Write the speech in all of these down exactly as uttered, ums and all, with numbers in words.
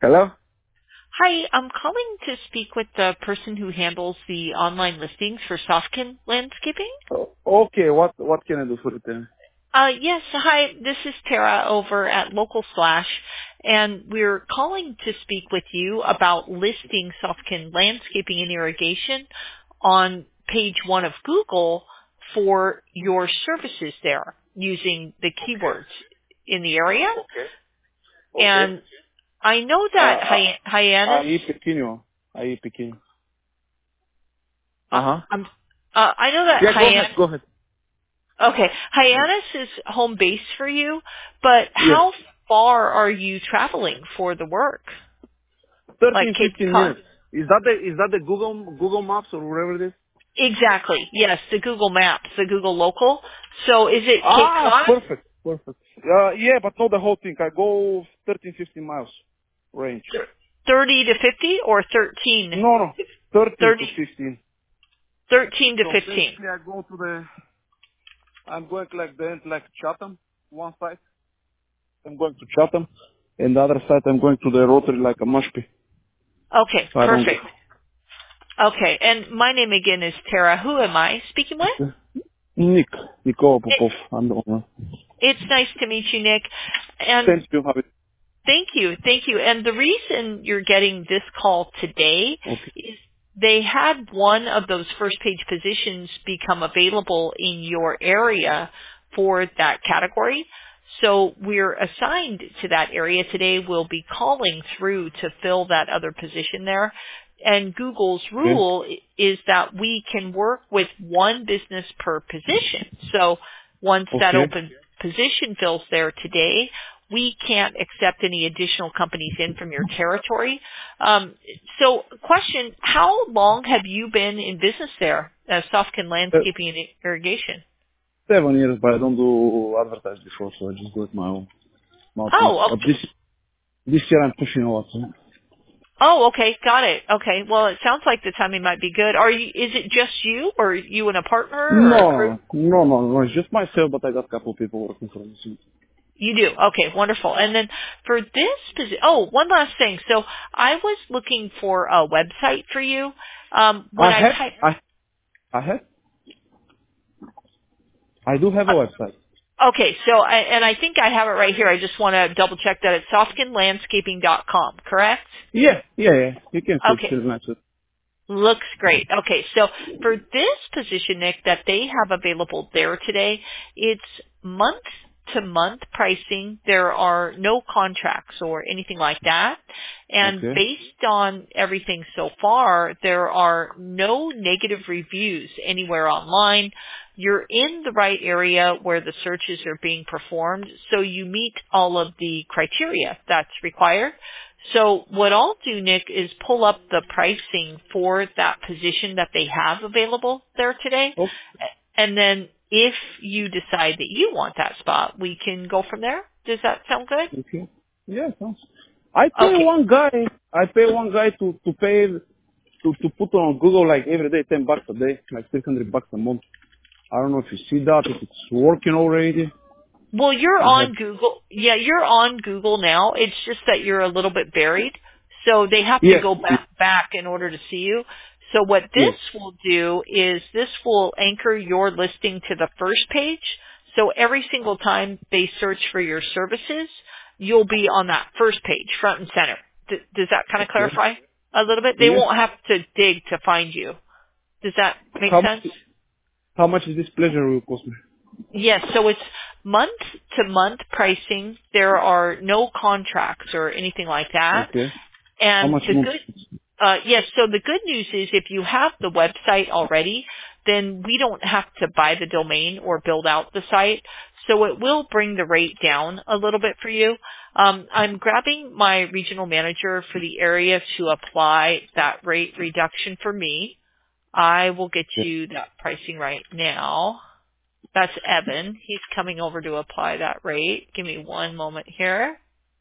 Hello? Hi, I'm calling to speak with the person who handles the online listings for Softkin Landscaping. Oh, okay, what what can I do for you then? Uh, yes, hi, this is Tara over at Local Slash, and we're calling to speak with you about listing Softkin Landscaping and Irrigation on page one of Google for your services there using the Okay. keywords in the area. Okay. Okay. And I know Uh, that uh, Hy- Hyannis, aí pequeno. Aí pequeno. uh, Uh-huh. I'm, uh, I know that Yeah, go ahead, Hyannis go ahead. Okay. Hyannis is home base for you, but Yes. how far are you traveling for the work? Like Thirteen, Cape fifteen Cod? minutes. Is that the is that the Google Google Maps or whatever it is? Exactly. Yes, the Google Maps, the Google Local. So is it Cape Ah, Cod? perfect. Perfect. Uh, yeah, but not the whole thing. I go thirteen, fifteen miles range. Thir- thirty to fifty or thirteen? No, no. thirteen to thirty, fifteen. thirteen to So fifteen. basically I go to the, I'm going like the end like Chatham, one side. I'm going to Chatham, and the other side I'm going to the Rotary like a Mashpee. Okay, So I don't perfect. Okay, and my name again is Tara. Who am I speaking with? go. Nick, Nikola It, Popov, I'm the owner. it's nice to meet you, Nick. And Thank you, have it. Thank you. Thank you. And the reason you're getting this call today Okay. is they had one of those first page positions become available in your area for that category. So we're assigned to that area today. We'll be calling through to fill that other position there. And Google's Okay. rule i- is that we can work with one business per position. So once that Okay. open position fills there today, we can't accept any additional companies in from your territory. Um, so question, how long have you been in business there as Softkin Uh, Landscaping and Irrigation? seven years, but I don't do advertise before, so I just do it my own, my own things. Oh, But okay. this, this year I'm pushing a lot. So. Oh, okay. Got it. Okay. Well, it sounds like the timing might be good. Are you, is it just you or you and a partner or a crew? No, no, no, no, it's just myself, but I got a couple of people working for me. So. You do. Okay, wonderful. And then for this position, oh, one last thing. So I was looking for a website for you. Um, when I I have, type, I, I have, I do have a website. okay, so I, and I think I have it right here. I just want to double check that it's softkin landscaping dot com, correct? Yeah, yeah, yeah. You can see it Okay, still matches. looks great. Okay, so for this position, Nick, that they have available there today, it's month to month pricing. There are no contracts or anything like that. And Okay. based on everything so far, there are no negative reviews anywhere online. You're in the right area where the searches are being performed, so you meet all of the criteria that's required. So what I'll do, Nick, is pull up the pricing for that position that they have available there today. Oh, And then if you decide that you want that spot, we can go from there. Does that sound good? okay. Yeah, sounds. I pay Okay. one guy. I pay one guy to to pay to to put on Google like every day ten bucks a day, like three hundred bucks a month. I don't know if you see that, if it's working already. Well, you're I have. on Google. Yeah, you're on Google now. It's just that you're a little bit buried. So they have to Yes. go back, back in order to see you. So what this Yes. will do is this will anchor your listing to the first page. So every single time they search for your services, you'll be on that first page, front and center. D- does that kind of Okay. clarify a little bit? They Yes. won't have to dig to find you. Does that make How sense? much? How much is this pleasure will cost me? Yes, so it's month to month pricing. There are no contracts or anything like that. Okay. How And much the month? good, uh, yes, so the good news is if you have the website already, then we don't have to buy the domain or build out the site. So it will bring the rate down a little bit for you. Um, I'm grabbing my regional manager for the area to apply that rate reduction for me. I will get Yeah. you that pricing right now. That's Evan. He's coming over to apply that rate. Give me one moment here.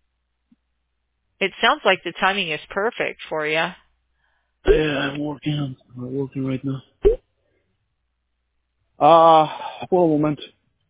It sounds like the timing is perfect for you. Yeah, I'm working on. I'm working right now. Ah, por un momento.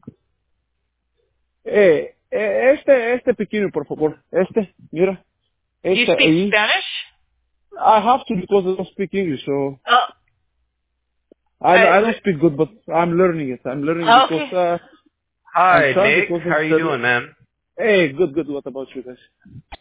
Eh, eh, este, este pequeño, por favor. Este, mira. Do you speak Spanish? I have to because I don't speak English, so Oh, I, I- I don't speak good, but I'm learning it. I'm learning Okay. because uh, Hi, I'm trying Nick. because How are it's you the- doing, man? Hey, good, good. What about you guys?